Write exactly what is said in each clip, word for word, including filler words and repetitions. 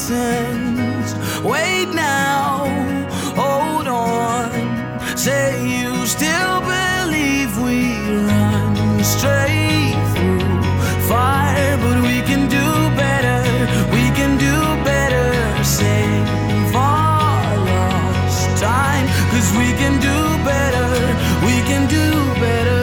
reasons. Wait now, hold on. Say you still believe we run straight through fire, but we can do better. We can do better. Save our lost time, 'cause we can do better. We can do better.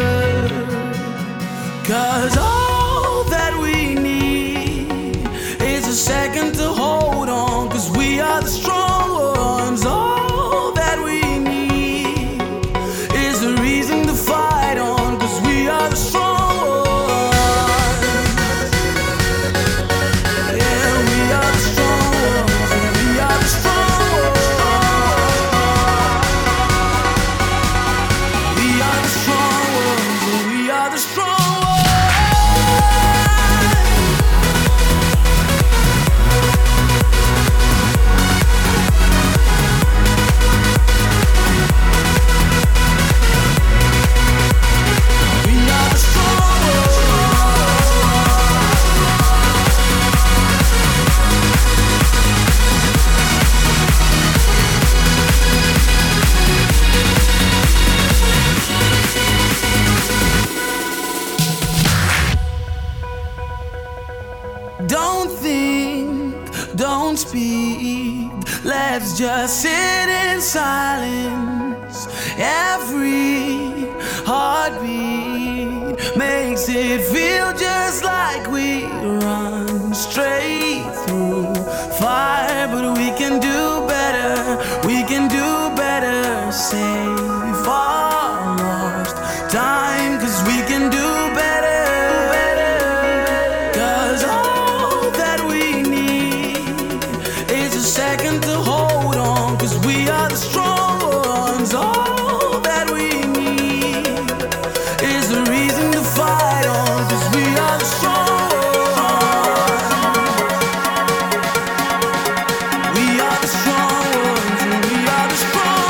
'Cause all that we need is a second to hold on, 'cause we are the strong ones. All that we need is a reason to fight on, 'cause we are the strong ones. Yeah, we are the strong ones. We are the strong ones. We are the strong ones. We are the strong ones. Don't think, don't speak. Let's just sit in silence. Every heartbeat makes it feel just like we run straight through fire, but we can do better. We can do better. Save our lost time, 'cause we can do better. Second to hold on, 'cause we are the strong ones. All that we need is a reason to fight on, 'cause we are the strong ones. We are the strong ones, and we are the strong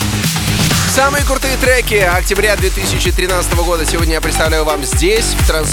Самые крутые треки октября две тысячи тринадцатого года сегодня я представляю вам здесь, в Трансмиксе.